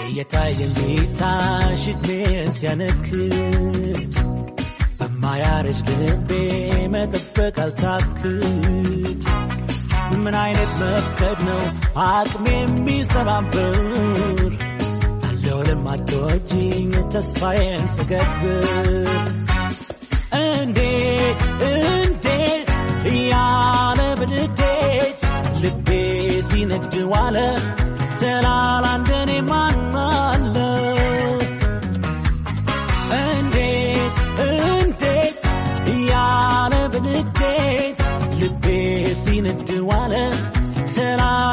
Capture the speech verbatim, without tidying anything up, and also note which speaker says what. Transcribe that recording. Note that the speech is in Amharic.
Speaker 1: የታየኝ ቢታሽ እድሜን ሲያነክት በማያረጅ ልቤ መጠበቅ አልታክት ምን አይነት መፍቀድ ነው አቅሜ የሚሰባብር አለው ለማትወጂኝ ተስፋዬን ስገብር እንዴት እንዴት ያለ ብልዴት ልቤ ሲነድ ዋለ ተላላ እንደኔ ማን አለ እንዴት እንዴት ያለ ብልዴት ልቤ ሲነድ ዋለ ተላላ